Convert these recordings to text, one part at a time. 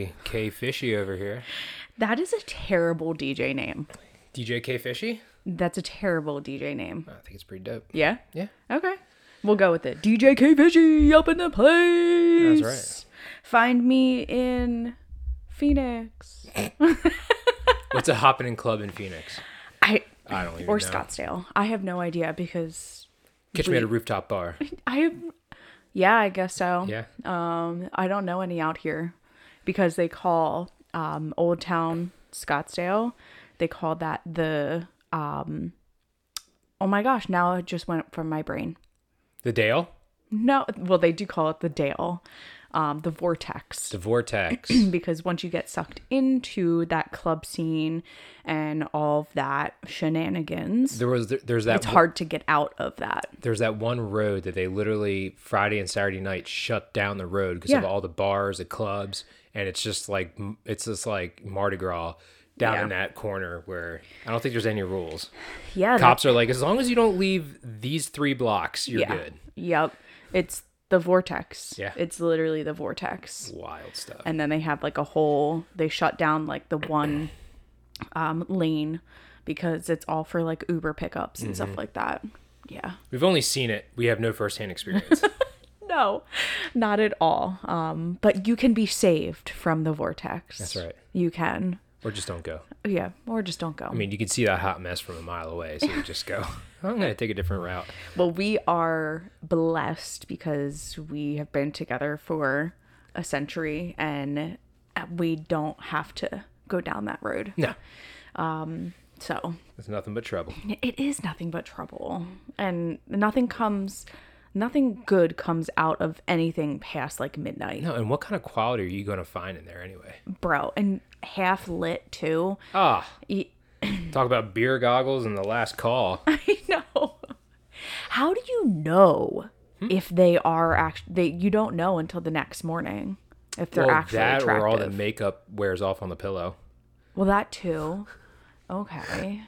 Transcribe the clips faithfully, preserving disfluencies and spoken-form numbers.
K K Fishy over here. That is a terrible D J name. D J K Fishy? That's a terrible D J name. I think it's pretty dope. Yeah? Yeah. Okay. We'll go with it. D J K Fishy up in the place. That's right. Find me in Phoenix. What's a happening club in Phoenix? I I don't even or know. Scottsdale. I have no idea because Catch we, me at a rooftop bar. I have yeah, I guess so. Yeah. Um I don't know any out here because they call um Old Town Scottsdale. They call that the um oh my gosh, now it just went from my brain. The Dale? No, well they do call it the Dale. Um, the Vortex. The Vortex. Because once you get sucked into that club scene and all of that shenanigans, There was there's that it's hard to get out of that. There's that one road that they literally Friday and Saturday night shut down the road because Yeah. of all the bars, the clubs, and it's just like it's just like Mardi Gras down Yeah. in that corner where I don't think there's any rules. Yeah. Cops are like, as long as you don't leave these three blocks, you're yeah. good. Yep. It's the Vortex. Yeah. It's literally the Vortex. Wild stuff. And then they have like a whole, they shut down like the one um, lane because it's all for like Uber pickups and Mm-hmm. stuff like that. Yeah. We've only seen it. We have no firsthand experience. No, not at all. Um, but you can be saved from the Vortex. That's right. You can. Or just don't go. Yeah. Or just don't go. I mean, you can see that hot mess from a mile away, so you just go, I'm going to take a different route. Well, we are blessed because we have been together for a century and we don't have to go down that road. No. So It's nothing but trouble. it is nothing but trouble. And nothing comes, nothing good comes out of anything past like midnight. No, and what kind of quality are you going to find in there anyway? Bro. And half lit too. Ah, Y- talk about beer goggles and the last call. I know. How do you know Hmm? if they are actually? They you don't know until the next morning if they're Well, actually that attractive. or all the makeup wears off on the pillow. Well, that too. Okay.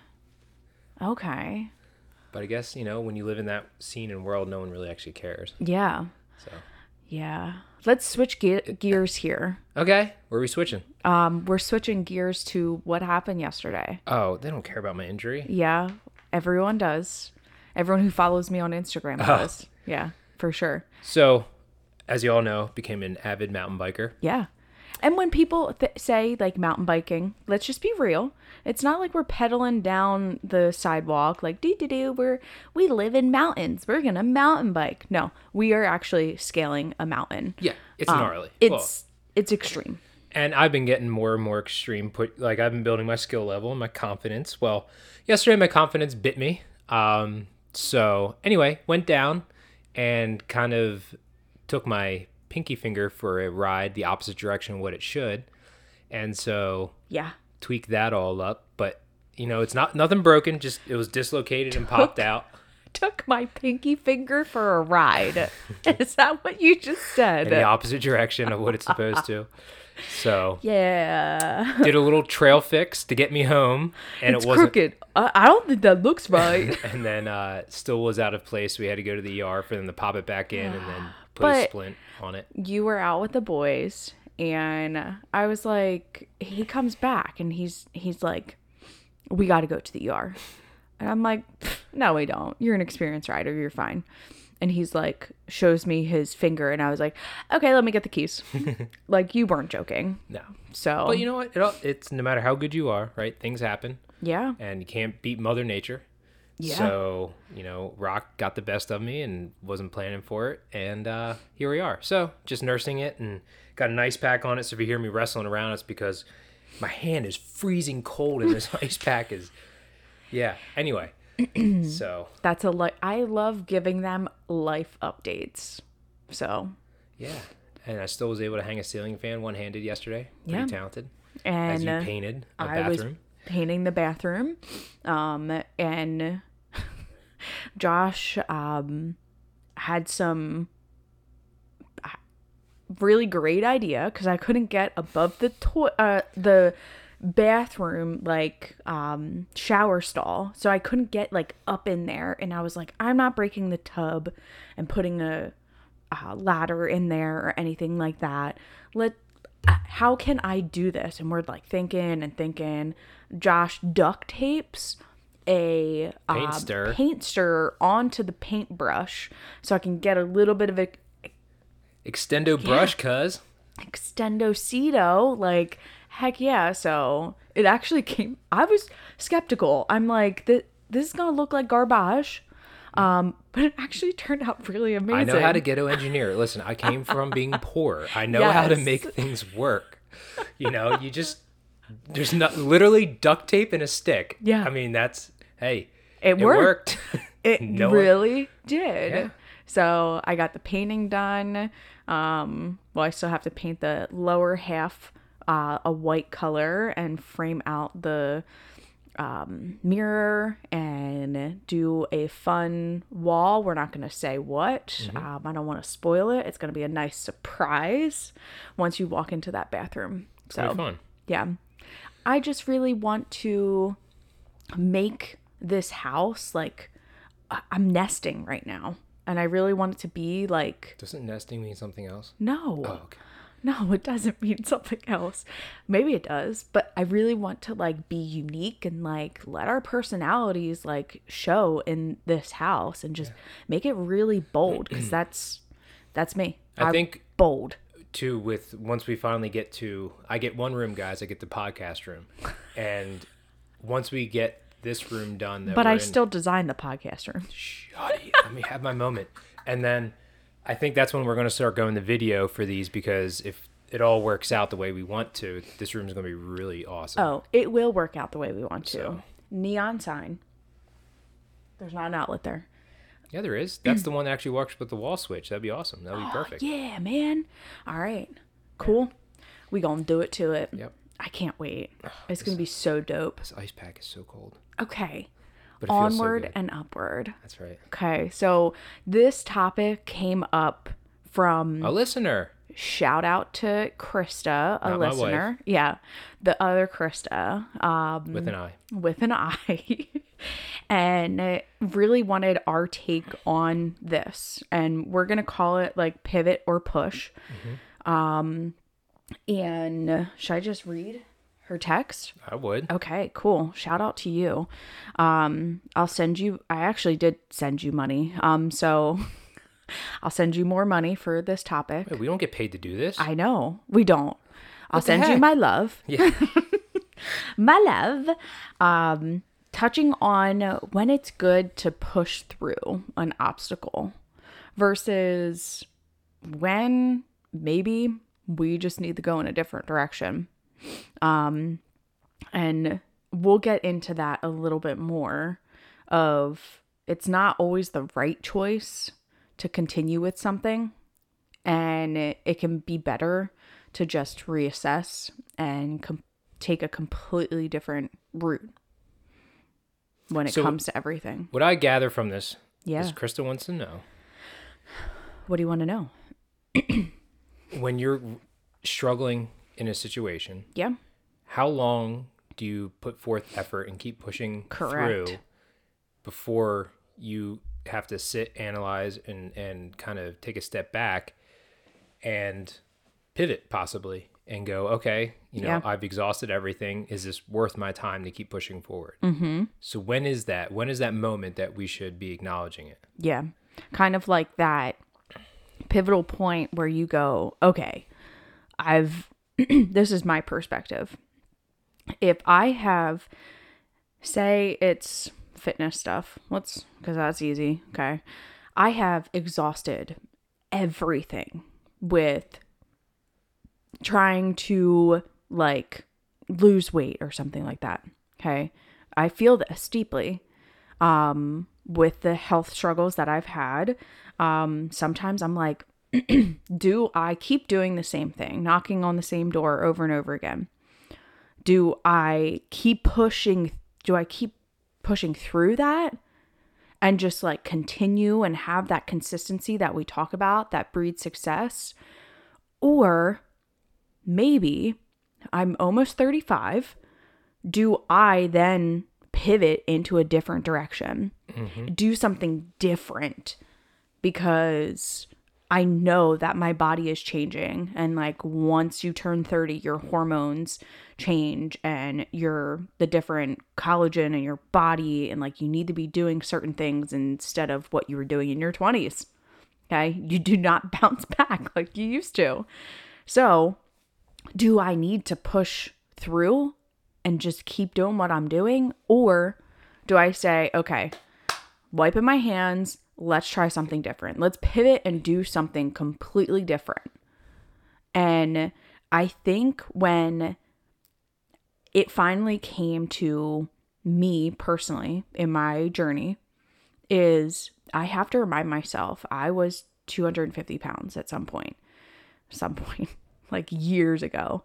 Okay. But I guess, you know, when you live in that scene and world, no one really actually cares. Yeah. So, Yeah. Let's switch ge- gears here. okay, where are we switching? Um, we're switching gears to what happened yesterday. Oh, they don't care about my injury. Yeah, everyone does. Everyone who follows me on Instagram does. Yeah, for sure. So, as you all know, became an avid mountain biker. Yeah. And when people th- say like mountain biking, let's just be real. It's not like we're pedaling down the sidewalk like doo doo doo. We're we live in mountains. We're gonna mountain bike. No, we are actually scaling a mountain. Yeah, it's Um, gnarly. It's Well, it's extreme. and I've been getting more and more extreme. Put like I've been building my skill level and my confidence. Well, yesterday my confidence bit me. Um, so anyway, went down and kind of took my pinky finger for a ride the opposite direction of what it should, and so Yeah. tweaked that all up. But you know, it's not nothing broken. Just it was dislocated and popped out. Took my pinky finger for a ride. Is that what you just said? In the opposite direction of what it's supposed to. So Yeah. did a little trail fix to get me home, and It's it wasn't. crooked. I, I don't think that looks right. And then uh, still was out of place. We had to go to the E R for them to pop it back in and then put a But- splint on it. You were out with the boys and I was like, he comes back and he's he's like, we got to go to the E R. And I'm like, no, we don't. You're an experienced rider. You're fine. And he's like, shows me his finger. And I was like, okay, let me get the keys. Like, you weren't joking. No. So, But you know what? It all, it's no matter how good you are, right? Things happen, yeah. and you can't beat Mother Nature. Yeah. So, you know, Rock got the best of me and wasn't planning for it. And uh, here we are. So, just nursing it and got an ice pack on it. So, if you hear me wrestling around, it's because my hand is freezing cold and this ice pack is. Yeah. Anyway. So, That's a li- I love giving them life updates. So, yeah. And I still was able to hang a ceiling fan one handed yesterday. Pretty Yeah. talented. and As you uh, painted a I was bathroom. painting the bathroom. Um, and Josh um, had some uh, really great idea because I couldn't get above the to- uh, the bathroom like um, shower stall, so I couldn't get like up in there. And I was like, I'm not breaking the tub and putting a uh, ladder in there or anything like that. Let how can I do this? And we're like thinking and thinking. Josh duct tapes a Paint uh, stir. paint stir onto the paintbrush so I can get a little bit of a Extendo brush, cuz. extendocito. Like, heck yeah. So it actually came. I was skeptical. I'm like, this, this is going to look like garbage. Um, but it actually turned out really amazing. I know how to ghetto engineer. Listen, I came from being poor. I know yes. how to make things work. You know, you just, there's not literally duct tape and a stick. Yeah. I mean, that's, hey, it, it worked. worked. It no really one. did. Yeah. So I got the painting done. Um, well, I still have to paint the lower half uh, a white color and frame out the um, mirror and do a fun wall. We're not going to say what. Mm-hmm. Um, I don't want to spoil it. It's going to be a nice surprise once you walk into that bathroom. It's so gonna be fun. Yeah. I just really want to make this house like I'm nesting right now. And I really want it to be like... Doesn't nesting mean something else? No. Oh, okay. No, it doesn't mean something else. Maybe it does, but I really want to like be unique and like let our personalities like show in this house and just yeah. make it really bold because that's that's me. I I'm think bold too. With once we finally get to, I get one room, guys. I get the podcast room, and once we get this room done, that but I in, still designed the podcast room. Shut it. Let me have my moment, and then. I think that's when we're going to start going to video for these because if it all works out the way we want to, this room is going to be really awesome. Oh, it will work out the way we want to. So. Neon sign. There's not an outlet there. Yeah, there is. That's the one that actually works with the wall switch. That'd be awesome. That'd be oh, perfect. Yeah, man. All right. Cool. We going to do it to it. Yep. I can't wait. Oh, it's going to be so dope. This ice pack is so cold. Okay. But Onward so and upward. That's right. Okay, so this topic came up from a listener. Shout out to Krista, a Not listener. my wife. Yeah, the other Krista. Um, with an I. With an I. And really wanted our take on this. And we're going to call it like pivot or push. Mm-hmm. Um, and should I just read her text? I would. Okay, cool. Shout out to you. Um, I'll send you, I actually did send you money. Um, so I'll send you more money for this topic. Wait, we don't get paid to do this. I know. We don't. I'll send heck? you my love. Yeah. My love. Um, touching on when it's good to push through an obstacle versus when maybe we just need to go in a different direction. Um, and we'll get into that a little bit more of it's not always the right choice to continue with something and it, it can be better to just reassess and com- take a completely different route when it so comes to everything. What I gather from this yeah. is Krista wants to know. What do you want to know? When you're struggling in a situation, yeah, how long do you put forth effort and keep pushing Correct. through before you have to sit, analyze, and and kind of take a step back and pivot possibly and go, okay, you know, yeah. I've exhausted everything. Is this worth my time to keep pushing forward? Mm-hmm. So when is that? When is that moment that we should be acknowledging it? Yeah, kind of like that pivotal point where you go, okay, I've this is my perspective. If I have, say it's fitness stuff, let's, because that's easy, okay? I have exhausted everything with trying to, like, lose weight or something like that, okay? I feel this deeply um, with the health struggles that I've had. Um, sometimes I'm like, do I keep doing the same thing, knocking on the same door over and over again? Do I keep pushing, do I keep pushing through that and just like continue and have that consistency that we talk about that breeds success? Or maybe I'm almost thirty-five. Do I then pivot into a different direction? Mm-hmm. Do something different because I know that my body is changing. And like once you turn thirty, your hormones change and your the different collagen in your body, and like you need to be doing certain things instead of what you were doing in your twenties. Okay? You do not bounce back like you used to. So, do I need to push through and just keep doing what I'm doing? Or do I say, okay, wiping my hands, let's try something different. Let's pivot and do something completely different. And I think when it finally came to me personally in my journey is I have to remind myself I was two hundred fifty pounds at some point, some point, like years ago.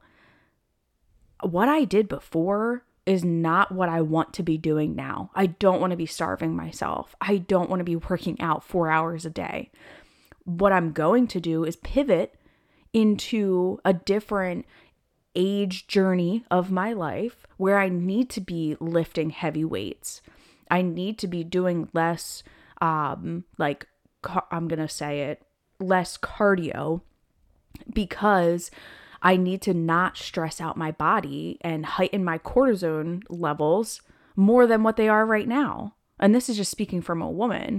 What I did before is not what I want to be doing now. I don't want to be starving myself. I don't want to be working out four hours a day. What I'm going to do is pivot into a different age journey of my life where I need to be lifting heavy weights. I need to be doing less, um, like, ca- I'm going to say it, less cardio because I need to not stress out my body and heighten my cortisone levels more than what they are right now. And this is just speaking from a woman.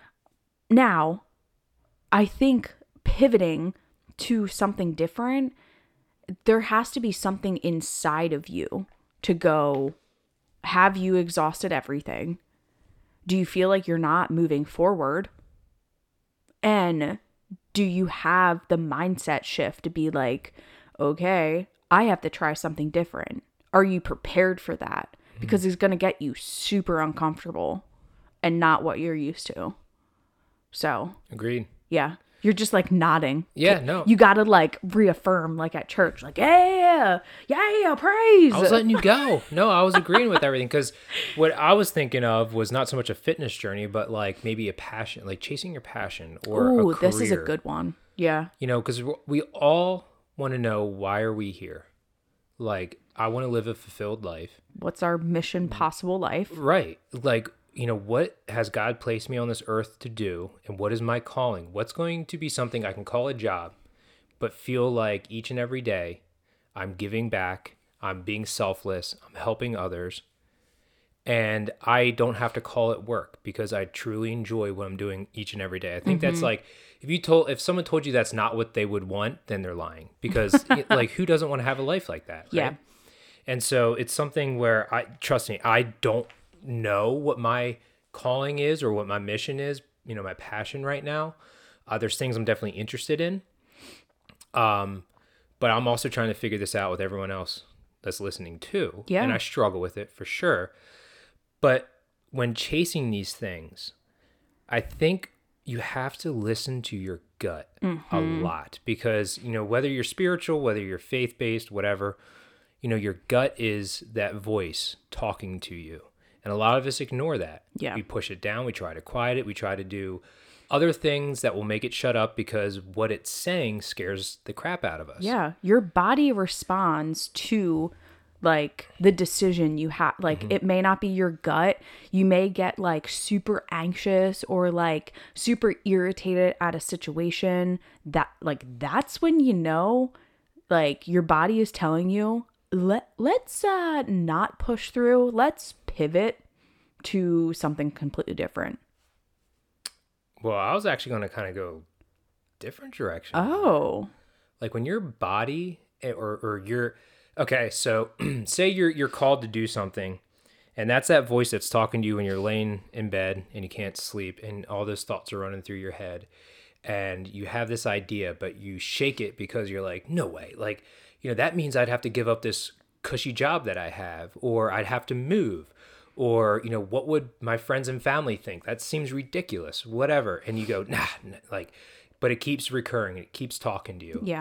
Now, I think pivoting to something different, there has to be something inside of you to go, have you exhausted everything? Do you feel like you're not moving forward? And do you have the mindset shift to be like, okay, I have to try something different? Are you prepared for that? Because it's going to get you super uncomfortable and not what you're used to. So, Agreed. Yeah. You're just like nodding. Yeah, no. You got to like reaffirm like at church, like, yeah, yeah, praise. I was letting you go. No, I was agreeing with everything because what I was thinking of was not so much a fitness journey, but like maybe a passion, like chasing your passion or Ooh, a career. this is a good one. Yeah. You know, because we all want to know, why are we here? Like, I want to live a fulfilled life. What's our mission, possible life? Right. Like, you know, what has God placed me on this earth to do? And what is my calling? What's going to be something I can call a job, but feel like each and every day I'm giving back, I'm being selfless, I'm helping others, and I don't have to call it work because I truly enjoy what I'm doing each and every day. I think mm-hmm. that's like, if you told, if someone told you that's not what they would want, then they're lying, because like, who doesn't want to have a life like that? Right? Yeah. And so it's something where I, trust me, I don't know what my calling is or what my mission is, you know, my passion right now. Uh, there's things I'm definitely interested in. Um, but I'm also trying to figure this out with everyone else that's listening too. Yeah. And I struggle with it for sure. But when chasing these things, I think you have to listen to your gut mm-hmm. a lot, because, you know, whether you're spiritual, whether you're faith-based, whatever, you know, your gut is that voice talking to you. And a lot of us ignore that. Yeah. We push it down. We try to quiet it. We try to do other things that will make it shut up because what it's saying scares the crap out of us. Yeah. Your body responds to like the decision you have. Like mm-hmm. it may not be your gut. You may get like super anxious or like super irritated at a situation that like, that's when you know, like your body is telling you, let, let's uh, not push through. Let's pivot to something completely different. Well, I was actually going to kind of go different direction. Oh. Like when your body or, or your, okay, so say you're, you're called to do something, and that's that voice that's talking to you when you're laying in bed and you can't sleep and all those thoughts are running through your head and you have this idea, but you shake it because you're like, no way. Like, you know, that means I'd have to give up this cushy job that I have, or I'd have to move, or, you know, what would my friends and family think? That seems ridiculous, whatever. And you go, nah, nah, like, but it keeps recurring. It keeps talking to you. Yeah.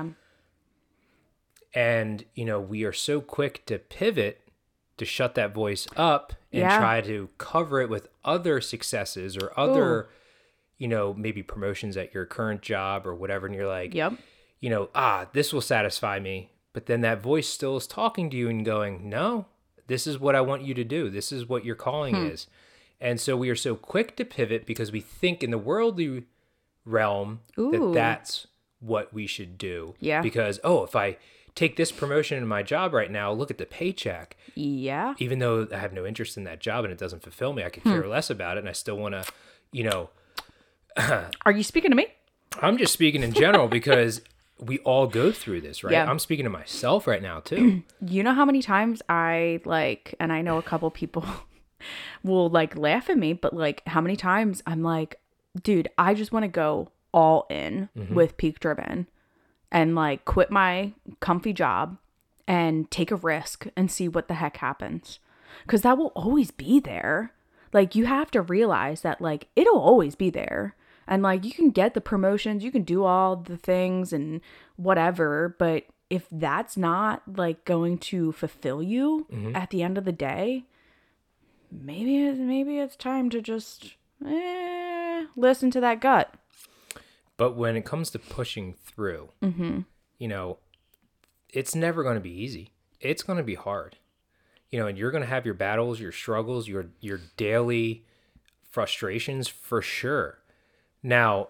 And, you know, we are so quick to pivot to shut that voice up and yeah. try to cover it with other successes or other, Ooh. you know, maybe promotions at your current job or whatever. And you're like, yep. you know, ah, this will satisfy me. But then that voice still is talking to you and going, no, this is what I want you to do. This is what your calling hmm. is. And so we are so quick to pivot because we think in the worldly realm Ooh. that that's what we should do. Yeah. Because, oh, if I take this promotion in my job right now, look at the paycheck. Yeah. Even though I have no interest in that job and it doesn't fulfill me, I could care less about it. And I still want to, you know, Are you speaking to me? I'm just speaking in general because we all go through this, right? Yeah. I'm speaking to myself right now too. You know how many times I like, and I know a couple people will like laugh at me, but like how many times I'm like, dude, I just want to go all in Mm-hmm. with Peak Driven and like quit my comfy job and take a risk and see what the heck happens. Because that will always be there. Like you have to realize that like it'll always be there. And like you can get the promotions, you can do all the things and whatever, but if that's not like going to fulfill you Mm-hmm. at the end of the day, maybe it- maybe it's time to just eh, listen to that gut. But when it comes to pushing through, Mm-hmm. you know, it's never going to be easy. It's going to be hard. You know, and you're going to have your battles, your struggles, your your daily frustrations for sure. Now,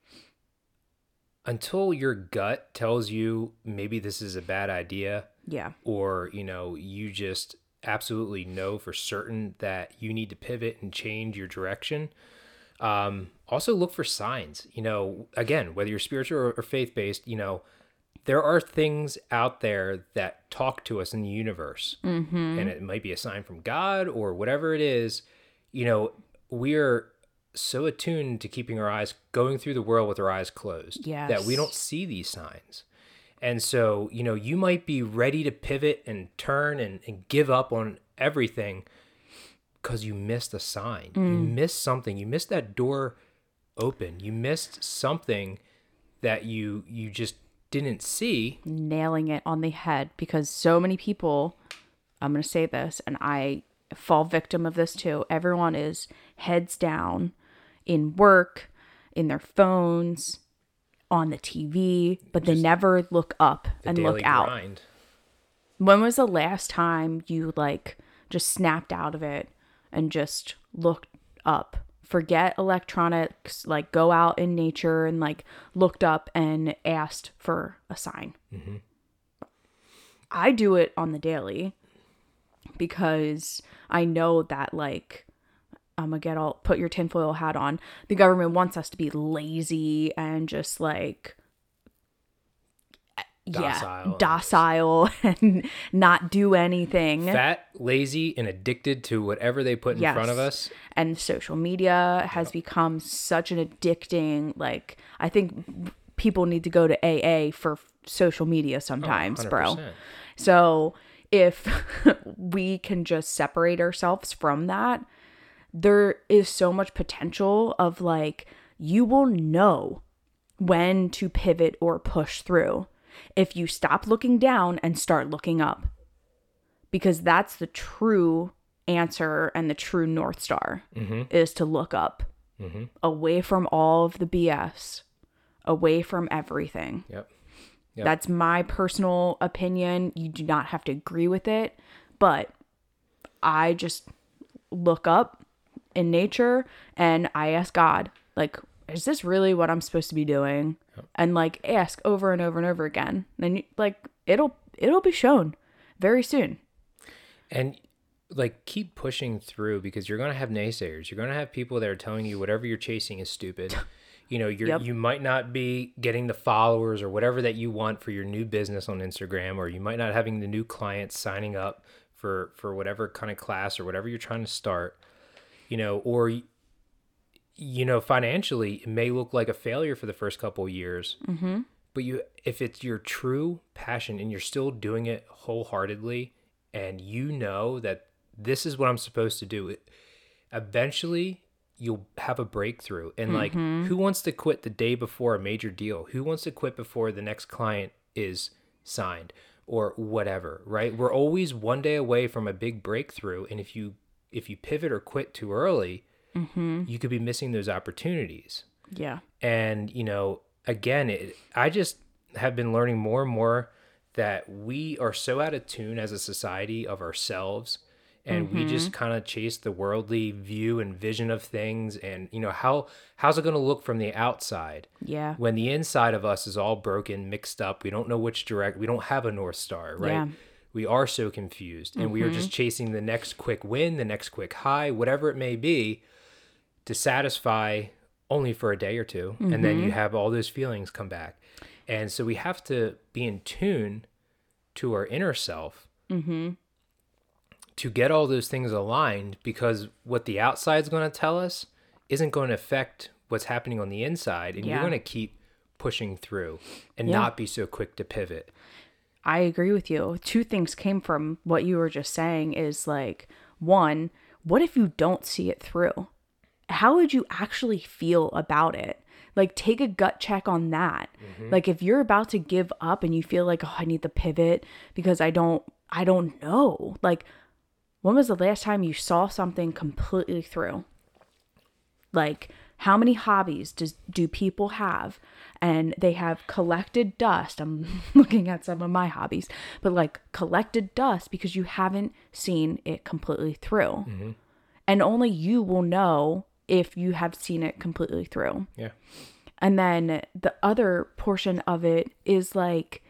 until your gut tells you maybe this is a bad idea, Yeah. or, you know, you just absolutely know for certain that you need to pivot and change your direction, um, also look for signs. You know, again, whether you're spiritual or, or faith-based, you know, there are things out there that talk to us in the universe. Mm-hmm. And it might be a sign from God or whatever it is. You know, we are so attuned to keeping our eyes going through the world with our eyes closed that we Yes. don't see these signs. And so, you know, you might be ready to pivot and turn and, and give up on everything because you missed a sign. You missed something. You missed that door open. You missed something that you you just didn't see. Nailing it on the head, because so many people, I'm going to say this, and I fall victim of this too. Everyone is heads down in work, in their phones, on the T V, but they never look up The and daily look out. grind. When was the last time you like just snapped out of it and just looked up? Forget electronics, like go out in nature and like looked up and asked for a sign. Mm-hmm. I do it on the daily because I know that like I'm gonna get all put your tinfoil hat on. The government wants us to be lazy and just like Docile. yeah, docile and not do anything. Fat, lazy, and addicted to whatever they put in Yes. front of us. And social media has become such an addicting, like I think people need to go to A A for social media sometimes, bro. one hundred percent. So if we can just separate ourselves from that, there is so much potential of like, you will know when to pivot or push through if you stop looking down and start looking up. Because that's the true answer and the true North Star Mm-hmm. is to look up, Mm-hmm. away from all of the B S, away from everything. Yep. Yep. That's my personal opinion. You do not have to agree with it, but I just look up in nature and I ask God, like, is this really what I'm supposed to be doing? Yep. And like ask over and over and over again. And like it'll it'll be shown very soon. And like keep pushing through, because you're going to have naysayers. You're going to have people that are telling you whatever you're chasing is stupid. You know, you're, Yep. you might not be getting the followers or whatever that you want for your new business on Instagram, or you might not having the new clients signing up for, for whatever kind of class or whatever you're trying to start, you know, or, you know, financially it may look like a failure for the first couple of years, Mm-hmm. but you, if it's your true passion and you're still doing it wholeheartedly and you know that this is what I'm supposed to do, it, eventually you'll have a breakthrough. And like, Mm-hmm. who wants to quit the day before a major deal? Who wants to quit before the next client is signed or whatever, right? We're always one day away from a big breakthrough. And if you, if you pivot or quit too early, Mm-hmm. you could be missing those opportunities. Yeah. And, you know, again, it, I just have been learning more and more that we are so out of tune as a society of ourselves and Mm-hmm. we just kind of chase the worldly view and vision of things, and you know how how's it going to look from the outside Yeah. when the inside of us is all broken, mixed up. We don't know which direct, we don't have a north star, right? Yeah. We are so confused, and we are just chasing the next quick win, the next quick high, whatever it may be, to satisfy only for a day or two, and then you have all those feelings come back. And so we have to be in tune to our inner self to get all those things aligned, because what the outside is going to tell us isn't going to affect what's happening on the inside, and Yeah. you're going to keep pushing through and Yeah. not be so quick to pivot. I agree with you. Two things came from what you were just saying is like, one, what if you don't see it through? How would you actually feel about it? Like, take a gut check on that. Like, if you're about to give up and you feel like, oh, I need to pivot because I don't, I don't know. Like, when was the last time you saw something completely through? Like, how many hobbies does do people have? And they have collected dust. I'm looking at some of my hobbies, but like collected dust because you haven't seen it completely through. Mm-hmm. And only you will know if you have seen it completely through. Yeah. And then the other portion of it is like,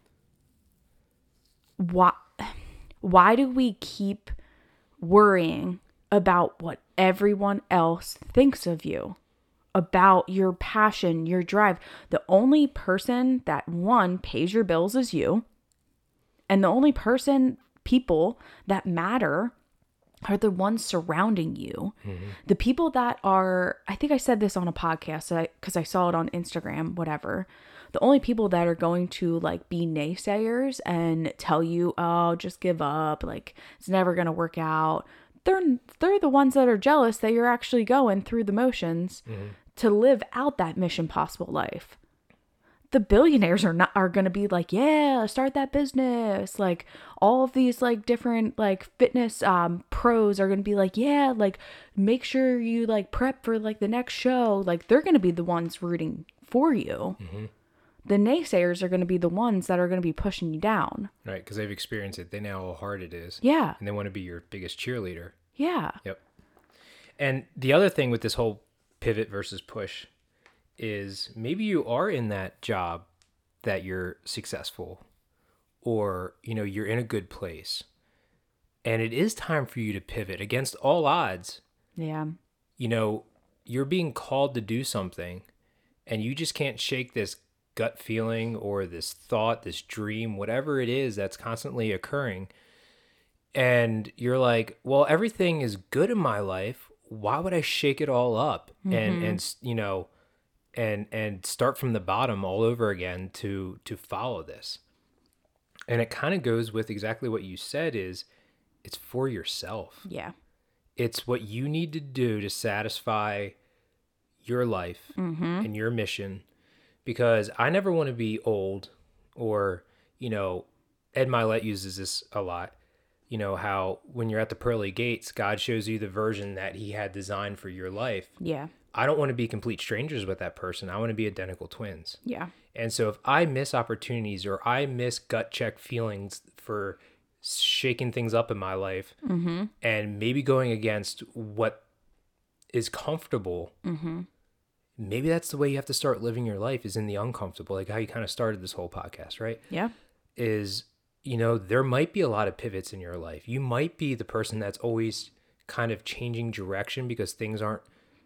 why, why do we keep worrying about what everyone else thinks of you, about your passion, your drive? The only person that, one, pays your bills is you. And the only person, people that matter are the ones surrounding you. Mm-hmm. The people that are, I think I said this on a podcast because I, I saw it on Instagram, whatever. The only people that are going to like be naysayers and tell you, oh, just give up, like it's never going to work out. They're, they're the ones that are jealous that you're actually going through the motions mm-hmm. to live out that Mission Possible life. The billionaires are not are going to be like, yeah, start that business. Like all of these like different like fitness um pros are going to be like, yeah, like make sure you like prep for like the next show. Like they're going to be the ones rooting for you. Mm-hmm. The naysayers are going to be the ones that are going to be pushing you down. Right, because they've experienced it. They know how hard it is. Yeah. And they want to be your biggest cheerleader. Yeah. Yep. And the other thing with this whole pivot versus push is maybe you are in that job that you're successful, or, you know, you're in a good place, and it is time for you to pivot against all odds. Yeah. You know, you're being called to do something, and you just can't shake this gut feeling or this thought, this dream, whatever it is that's constantly occurring. And you're like, well, everything is good in my life. Why would I shake it all up? Mm-hmm. And, and, you know, and, and start from the bottom all over again to, to follow this. And it kind of goes with exactly what you said is it's for yourself. Yeah. It's what you need to do to satisfy your life mm-hmm. and your mission. Because I never want to be old, or, you know, Ed Milet uses this a lot. You know, how when you're at the pearly gates, God shows you the version that he had designed for your life. Yeah. I don't want to be complete strangers with that person. I want to be identical twins. Yeah. And so if I miss opportunities, or I miss gut check feelings for shaking things up in my life, mm-hmm. and maybe going against what is comfortable, mm-hmm. maybe that's the way you have to start living your life, is in the uncomfortable, like how you kind of started this whole podcast, right? Yeah. Is, you know, there might be a lot of pivots in your life. You might be the person that's always kind of changing direction because things aren't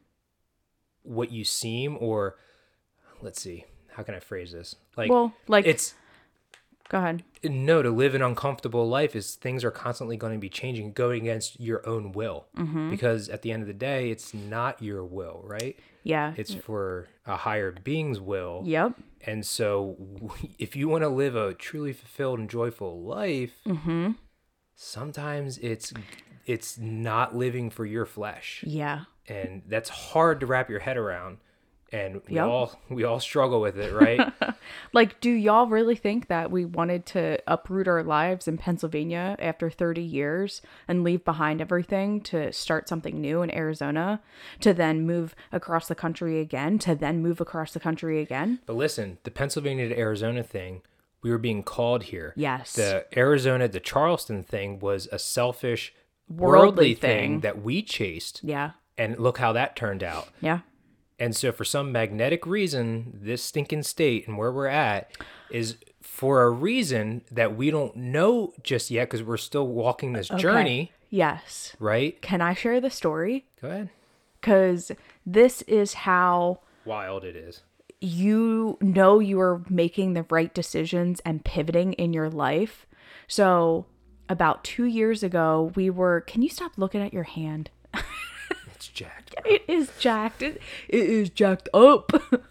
what you seem, or let's see, how can I phrase this? Like, well, like it's, go ahead. No, to live an uncomfortable life is things are constantly going to be changing, going against your own will, mm-hmm. because at the end of the day, it's not your will, right? Yeah. It's for a higher being's will. Yep. And so if you want to live a truly fulfilled and joyful life, mm-hmm. sometimes it's it's not living for your flesh. Yeah. And that's hard to wrap your head around. And we yep. all we all struggle with it, right? Like, do y'all really think that we wanted to uproot our lives in Pennsylvania after thirty years and leave behind everything to start something new in Arizona, to then move across the country again, to then move across the country again? But listen, the Pennsylvania to Arizona thing, we were being called here. Yes. The Arizona to Charleston thing was a selfish worldly thing that we chased. Yeah. And look how that turned out. Yeah. And so for some magnetic reason, this stinking state and where we're at is for a reason that we don't know just yet because we're still walking this Okay. journey. Yes. Right? Can I share the story? Go ahead. Because this is how Wild it is. you know you are making the right decisions and pivoting in your life. So about two years ago, we were, can you stop looking at your hand? It's jacked. It is jacked. It, it is jacked up.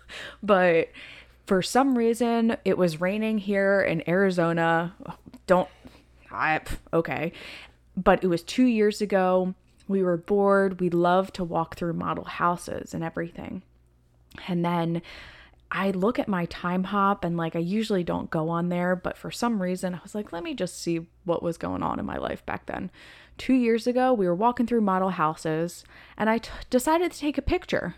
But for some reason, it was raining here in Arizona. Don't, I, okay. But it was two years ago. We were bored. We loved to walk through model houses and everything. And then I look at my time hop and like I usually don't go on there, but for some reason I was like, let me just see what was going on in my life back then. Two years ago, we were walking through model houses and I t- decided to take a picture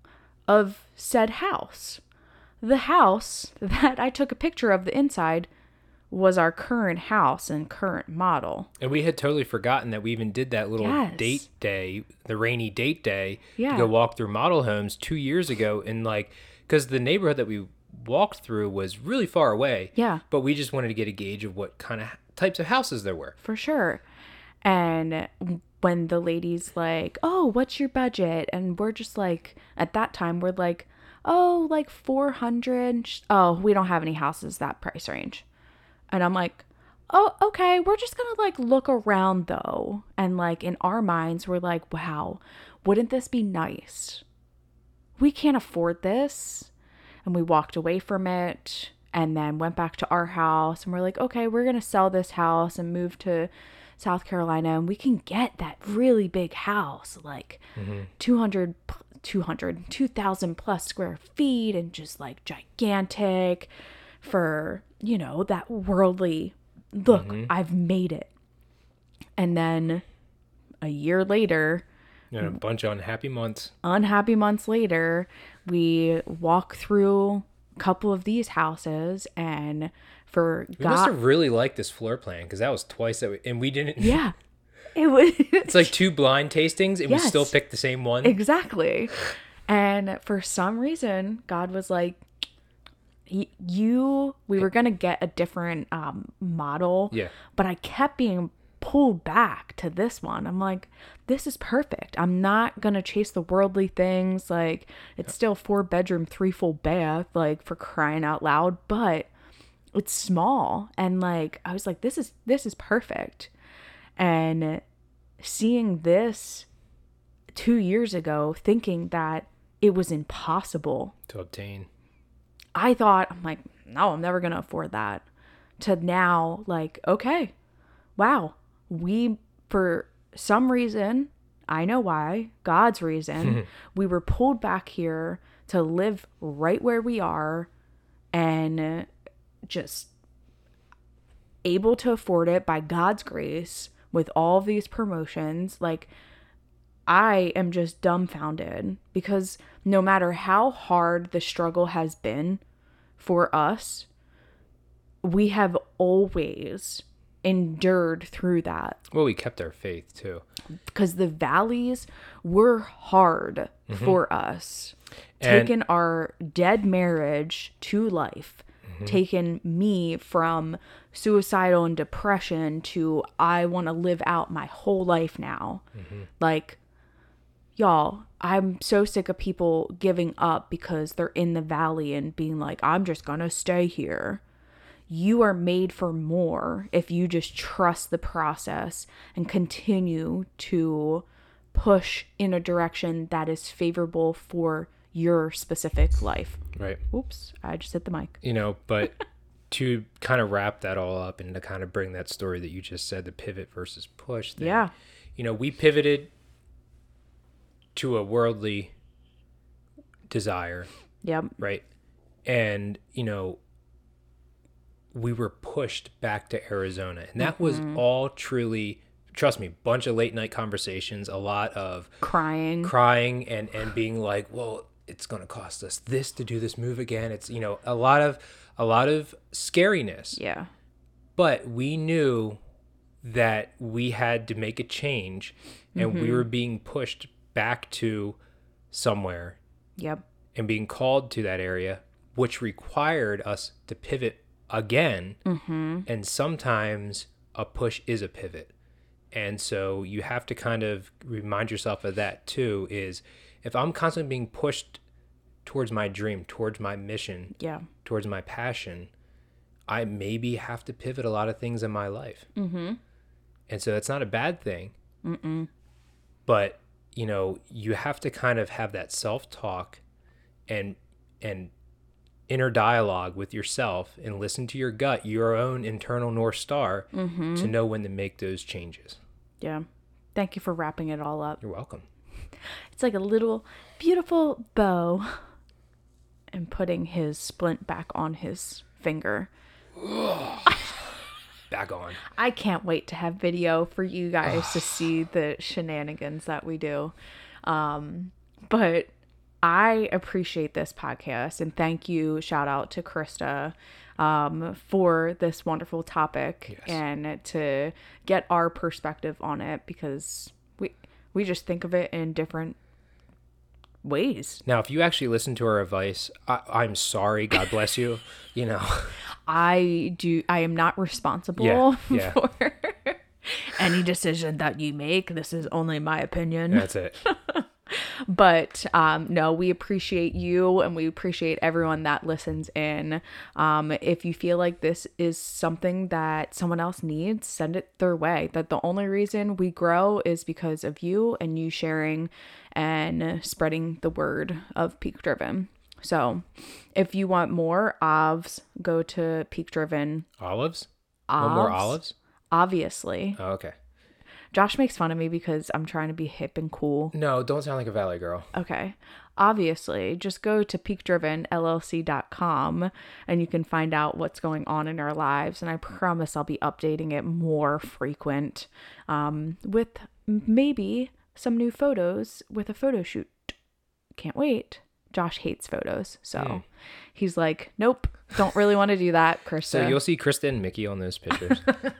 of said house. The house that I took a picture of the inside was our current house and current model. And we had totally forgotten that we even did that little Yes. date day, the rainy date day, Yeah. to go walk through model homes two years ago. And like, because the neighborhood that we walked through was really far away. Yeah. But we just wanted to get a gauge of what kind of types of houses there were. For sure. And when the lady's like, oh, what's your budget? And we're just like, at that time, we're like, oh, like four hundred. Oh, we don't have any houses that price range. And I'm like, oh, okay, we're just going to like look around though. And like in our minds, we're like, wow, wouldn't this be nice? We can't afford this. And we walked away from it and then went back to our house and we're like, okay, we're going to sell this house and move to South Carolina and we can get that really big house, like Mm-hmm. two hundred, two hundred, two thousand plus square feet and just like gigantic for, you know, that worldly look, Mm-hmm. I've made it. And then a year later, And a bunch of unhappy months. unhappy months later, we walk through a couple of these houses and for We must God, have really liked this floor plan because that was twice that we, and we didn't. yeah, it was, It's like two blind tastings and Yes. we still picked the same one. exactly. And for some reason, God was like, "Y- you, we were going to get a different um, model, Yeah. but I kept being pulled back to this one. I'm like, this is perfect. I'm not going to chase the worldly things. Like, it's still four bedroom, three full bath, like for crying out loud, but it's small. And like, I was like, this is, this is perfect. And seeing this two years ago, thinking that it was impossible, To obtain. I thought, I'm like, no, I'm never going to afford that. To now, like, okay, wow, we, for some reason, I know why, God's reason, we were pulled back here to live right where we are and just able to afford it by God's grace with all of these promotions. Like, I am just dumbfounded because no matter how hard the struggle has been for us, we have always endured through that Well, we kept our faith too. because the valleys were hard for us. And- Taking our dead marriage to life, taking me from suicidal and depression to I want to live out my whole life now. Like, y'all, I'm so sick of people giving up because they're in the valley and being like, I'm just gonna stay here. You are made for more if you just trust the process and continue to push in a direction that is favorable for your specific life. Right. Oops, I just hit the mic. You know, but to kind of wrap that all up and to kind of bring that story that you just said, the pivot versus push thing. Yeah. You know, we pivoted to a worldly desire, Yep. right? And, you know, we were pushed back to Arizona. And that was all truly, trust me, bunch of late night conversations, a lot of Crying. crying and, and being like, well, it's going to cost us this to do this move again. It's, you know, a lot of, a lot of scariness. Yeah. But we knew that we had to make a change and mm-hmm. we were being pushed back to somewhere. Yep. And being called to that area, which required us to pivot again. Mm-hmm. And sometimes a push is a pivot. And so you have to kind of remind yourself of that too, is if I'm constantly being pushed towards my dream, towards my mission, yeah, towards my passion, I maybe have to pivot a lot of things in my life. Mm-hmm. And so that's not a bad thing. Mm-mm. But, you know, you have to kind of have that self-talk and and inner dialogue with yourself and listen to your gut, your own internal North Star, mm-hmm. to know when to make those changes. Yeah. Thank you for wrapping it all up. You're welcome. It's like a little beautiful bow and putting his splint back on his finger. Back on. I can't wait to have video for you guys to see the shenanigans that we do. Um, but I appreciate this podcast, and thank you. Shout out to Krista um, for this wonderful topic, yes. and to get our perspective on it, because we we just think of it in different ways. Now, if you actually listen to our advice, I, I'm sorry. God bless you. You know, I do. I am not responsible yeah, yeah. for any decision that you make. This is only my opinion. That's it. But um, no, we appreciate you, and we appreciate everyone that listens in. Um, if you feel like this is something that someone else needs, send it their way. That the only reason we grow is because of you and you sharing and spreading the word of Peak Driven. So if you want more ovs, go to Peak Driven. Olives? Ovs, Want more olives? Obviously. Oh, okay. Josh makes fun of me because I'm trying to be hip and cool. No, don't sound like a valley girl. Okay. Obviously, just go to peak driven L L C dot com and you can find out what's going on in our lives. And I promise I'll be updating it more frequent um, with maybe some new photos with a photo shoot. Can't wait. Josh hates photos. So mm. he's like, nope, don't really want to do that, Krista. So you'll see Krista and Mickey on those pictures.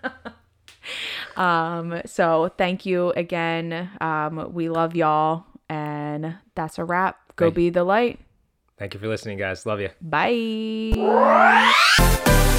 Um, so thank you again. Um, we love y'all, and that's a wrap. Go Thank be the light. Thank you for listening, guys. Love you. Bye.